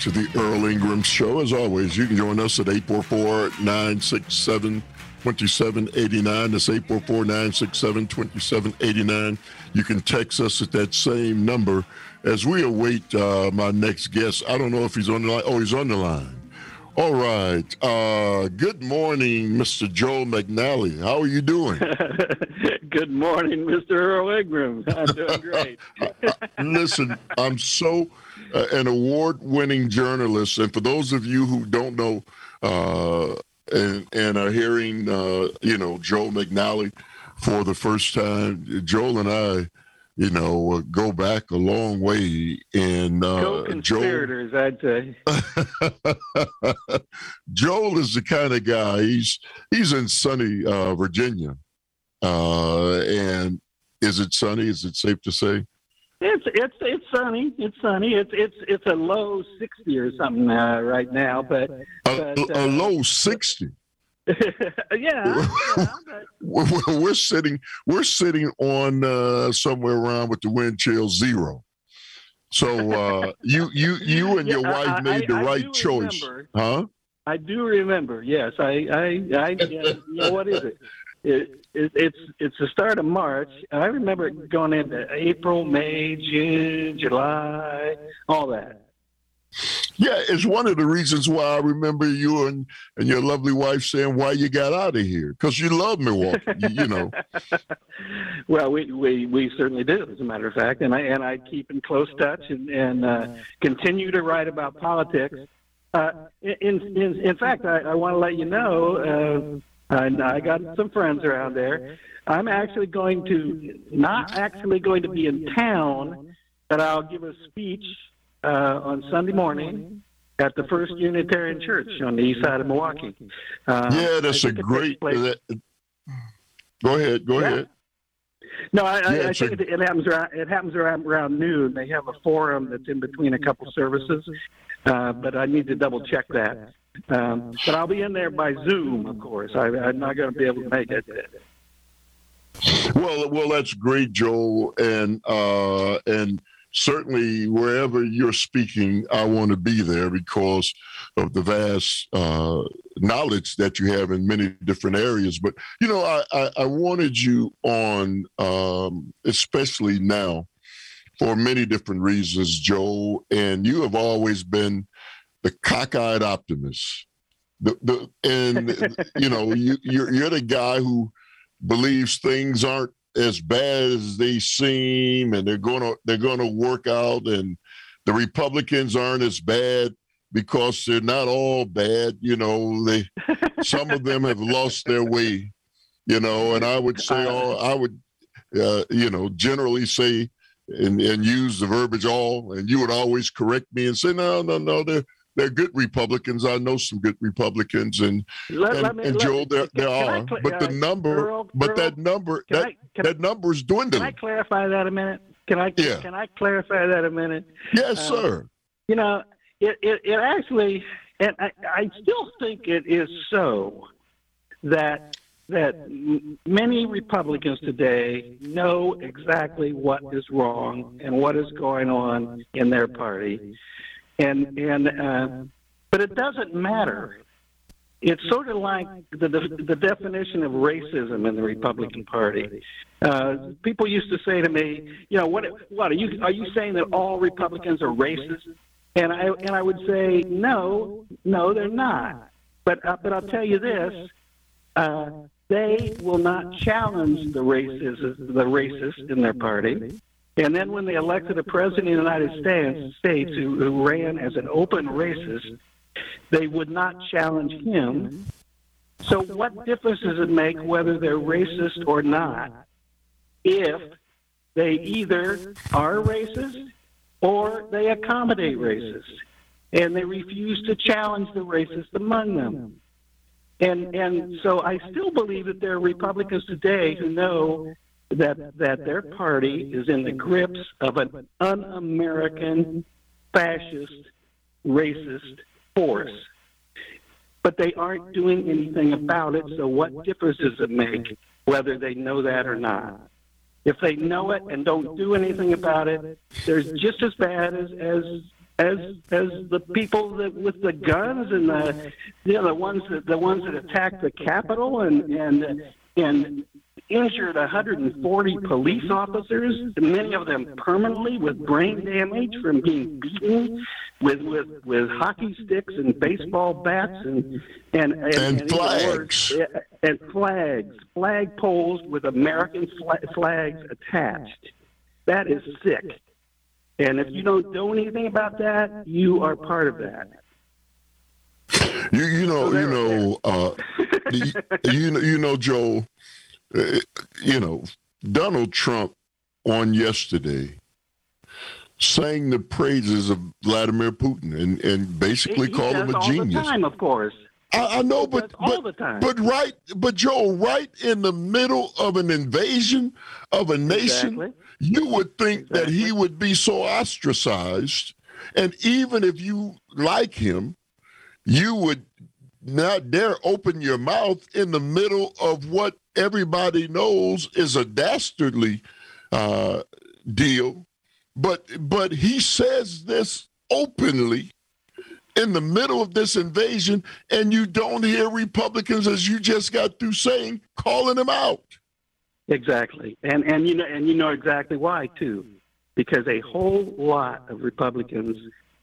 to the Earl Ingram Show. As always, you can join us at 844-967-2789. That's 844-967-2789. You can text us at that same number as we await my next guest. I don't know if he's on the line. Oh, he's on the line. All right. Good morning, Mr. Joel McNally. How are you doing? Good morning, Mr. Earl Ingram. I'm doing great. Listen, I'm so an award-winning journalist, and for those of you who don't know and are hearing, Joel McNally for the first time, Joel and I, go back a long way. And co-conspirators, I'd say. Joel is the kind of guy. He's in sunny Virginia, and is it sunny? Is it safe to say? It's sunny. It's sunny. It's a low 60 or something right now, but a low 60. Yeah. We're sitting on somewhere around with the wind chill 0. So you and your wife made the right choice, huh? I do remember. Yes, what is it? It's the start of March. I remember it going into April, May, June, July, all that. Yeah, it's one of the reasons why I remember you and your lovely wife saying why you got out of here, because you love Milwaukee, Well, we certainly do, as a matter of fact, and I keep in close touch and continue to write about politics. In fact, I want to let you know, I got some friends around there. I'm actually not actually going to be in town, but I'll give a speech on Sunday morning at the First Unitarian Church on the east side of Milwaukee. That's a great. Go ahead. No, I think it happens around noon. They have a forum that's in between a couple services, but I need to double check that. But I'll be in there by Zoom, of course. I'm not going to be able to make it. Well, that's great, Joel, and certainly wherever you're speaking, I want to be there because of the vast knowledge that you have in many different areas. But, I wanted you on, especially now, for many different reasons, Joel, and you have always been the cockeyed optimist. You're the guy who believes things aren't as bad as they seem, and they're gonna work out, and the Republicans aren't as bad because they're not all bad. Some of them have lost their way. And I would say, generally say, and use the verbiage all, and you would always correct me and say, no, they're good Republicans. I know some good Republicans, and Joel, there are. But the number, that number is dwindling. Can I clarify that a minute? Can I clarify that a minute? Yes, sir. It actually, and I still think it is so that many Republicans today know exactly what is wrong and what is going on in their party. But it doesn't matter. It's sort of like the definition of racism in the Republican Party. People used to say to me, what are you saying that all Republicans are racist? And I would say, no, they're not. But I'll tell you this: they will not challenge the racist in their party. And then when they elected a president of the United States who ran as an open racist, they would not challenge him. So what difference does it make whether they're racist or not if they either are racist or they accommodate racists, and they refuse to challenge the racist among them? And so I still believe that there are Republicans today who know that their party is in the grips of an un-American, fascist, racist force. But they aren't doing anything about it, so what difference does it make whether they know that or not? If they know it and don't do anything about it, they're just as bad as as the people with the guns and the ones that attacked the Capitol and injured 140 police officers, many of them permanently with brain damage from being beaten with hockey sticks and baseball bats and flags and flag poles with American flags attached. That is sick. And if you don't do anything about that, you are part of that. You know, Joe. Donald Trump on yesterday sang the praises of Vladimir Putin and basically called him a genius. All the time, of course. I know, but Joe, right in the middle of an invasion of a nation, exactly. You would think that he would be so ostracized, and even if you like him, you would not dare open your mouth in the middle of what everybody knows is a dastardly deal. But he says this openly in the middle of this invasion, and you don't hear Republicans, as you just got through saying, calling him out. Exactly, and you know exactly why too, because a whole lot of Republicans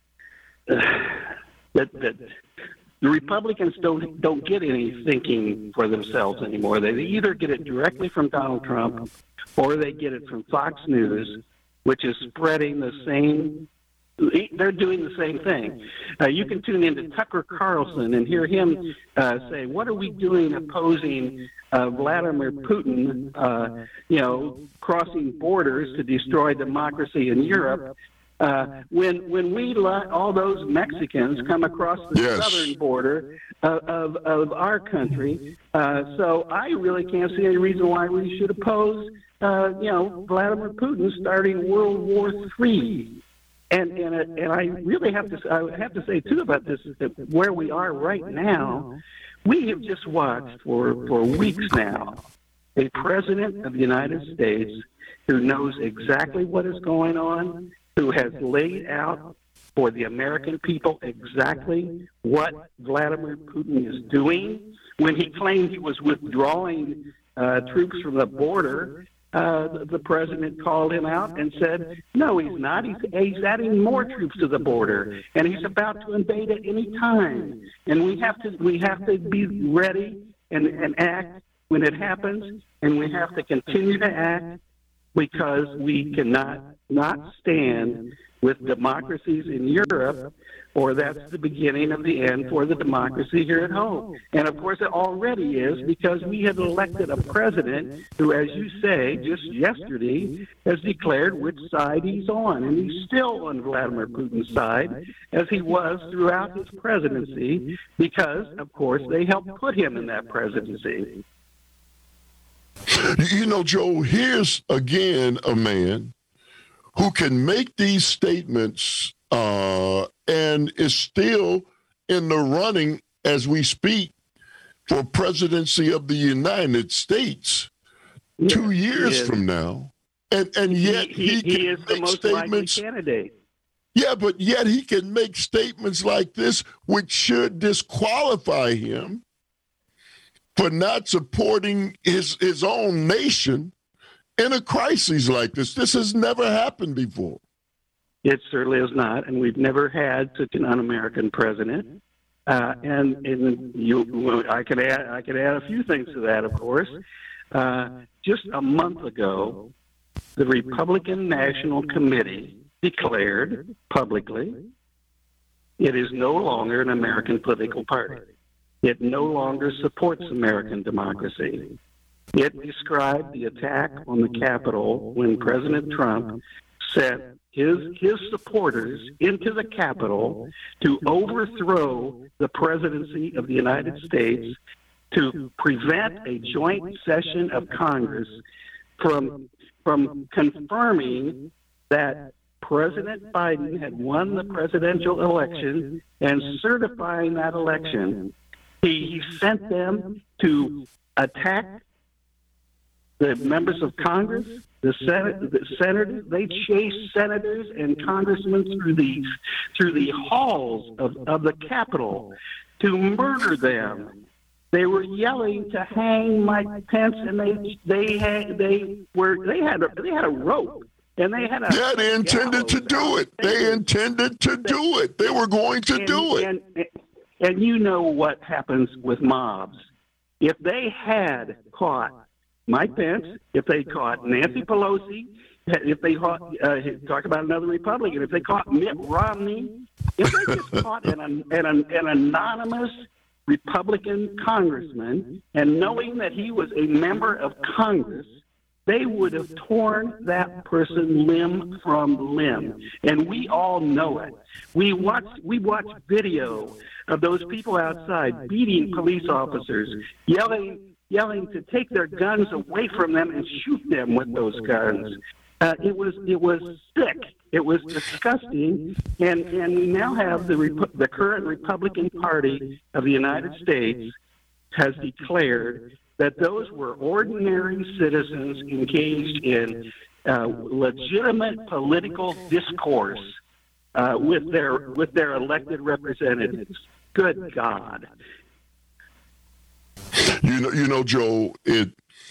that the Republicans don't get any thinking for themselves anymore. They either get it directly from Donald Trump, or they get it from Fox News, which is spreading the same. They're doing the same thing. You can tune into Tucker Carlson and hear him say, "What are we doing opposing Vladimir Putin? Crossing borders to destroy democracy in Europe." When we let all those Mexicans come across the southern border of our country, so I really can't see any reason why we should oppose, Vladimir Putin starting World War III. And I really have to say too about this is that where we are right now, we have just watched for weeks now a president of the United States who knows exactly what is going on, who has laid out for the American people exactly what Vladimir Putin is doing. When he claimed he was withdrawing troops from the border, the president called him out and said, "No, he's not. He's adding more troops to the border, and he's about to invade at any time. And we have to be ready and act when it happens, and we have to continue to act because we cannot not stand with democracies in Europe, or that's the beginning of the end for the democracy here at home." And of course it already is, because we have elected a president who, as you say, just yesterday has declared which side he's on. And he's still on Vladimir Putin's side, as he was throughout his presidency, because, of course, they helped put him in that presidency. Joe, here's again a man who can make these statements and is still in the running as we speak for presidency of the United States 2 years from now. And yet he can is make the most statements. likely candidate. Yeah, but yet he can make statements like this, which should disqualify him for not supporting his own nation in a crisis like this. This has never happened before. It certainly is not, and we've never had such an un-American president. I could add a few things to that, of course. Just a month ago, the Republican National Committee declared publicly it is no longer an American political party. It no longer supports American democracy. It described the attack on the Capitol when President Trump sent his supporters into the Capitol to overthrow the presidency of the United States, to prevent a joint session of Congress from confirming that President Biden had won the presidential election and certifying that election. He sent them to attack the members of Congress, the senators. They chased senators and congressmen through the halls of the Capitol to murder them. They were yelling to hang Mike Pence, and they had a rope. And they intended to do it. They intended to do it. They were going to do it. And you know what happens with mobs. If they had caught Mike Pence, if they caught Nancy Pelosi, if they caught, talk about another Republican, if they caught Mitt Romney, if they just caught an anonymous Republican congressman, and knowing that he was a member of Congress, they would have torn that person limb from limb. And we all know it. We watched video of those people outside beating police officers, yelling to take their guns away from them and shoot them with those guns. It was sick. It was disgusting. And we now have the current Republican Party of the United States has declared that those were ordinary citizens engaged in legitimate political discourse with their elected representatives. Good God! You know, Joe, it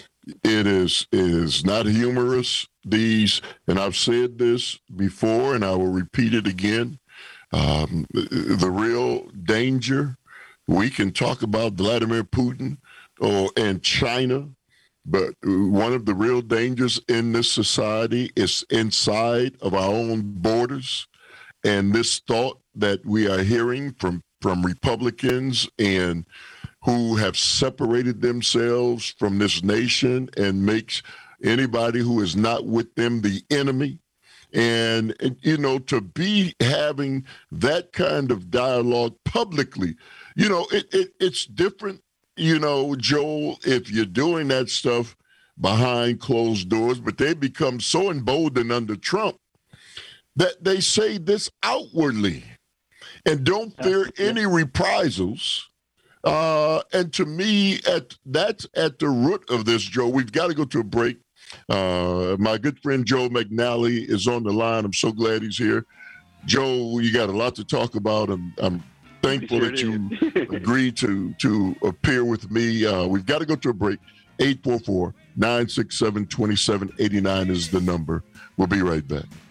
is not humorous. And I've said this before, and I will repeat it again. The real danger. We can talk about Vladimir Putin and China, but one of the real dangers in this society is inside of our own borders. And this thought that we are hearing from Republicans and who have separated themselves from this nation and makes anybody who is not with them the enemy. And you know, to be having that kind of dialogue publicly, you know, it's different. You know, Joel, if you're doing that stuff behind closed doors, but they become so emboldened under Trump that they say this outwardly and don't fear any reprisals. And to me, that's at the root of this, Joe. We've got to go to a break. My good friend Joe McNally is on the line. I'm so glad he's here. Joe, you got a lot to talk about. I'm thankful that you agreed to appear with me. We've got to go to a break. 844-967-2789 is the number. We'll be right back.